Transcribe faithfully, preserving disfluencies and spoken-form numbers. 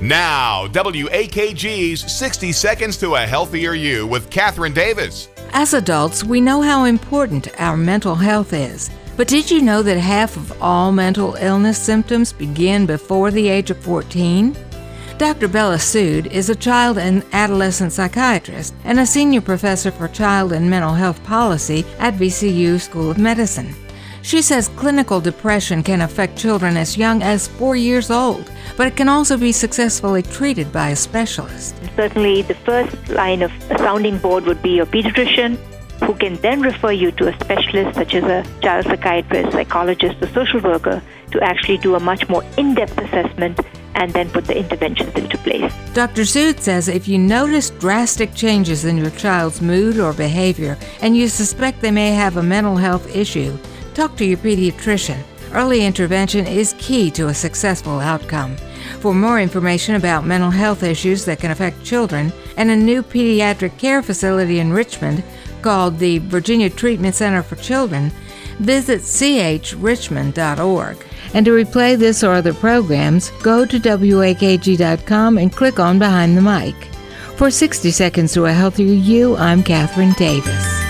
Now, W A K G's sixty Seconds to a Healthier You with Catherine Davis. As adults, we know how important our mental health is. But did you know that half of all mental illness symptoms begin before the age of fourteen? Doctor Bella Sood is a child and adolescent psychiatrist and a senior professor for child and mental health policy at V C U School of Medicine. She says clinical depression can affect children as young as four years old, but it can also be successfully treated by a specialist. Certainly, the first line of a sounding board would be your pediatrician, who can then refer you to a specialist such as a child psychiatrist, psychologist, or social worker to actually do a much more in-depth assessment and then put the interventions into place. Doctor Sood says if you notice drastic changes in your child's mood or behavior and you suspect they may have a mental health issue, talk to your pediatrician. Early intervention is key to a successful outcome. For more information about mental health issues that can affect children and a new pediatric care facility in Richmond called the Virginia Treatment Center for Children, visit c h richmond dot org. And to replay this or other programs, go to W A K G dot com and click on Behind the Mic. For sixty Seconds to a Healthier You, I'm Catherine Davis.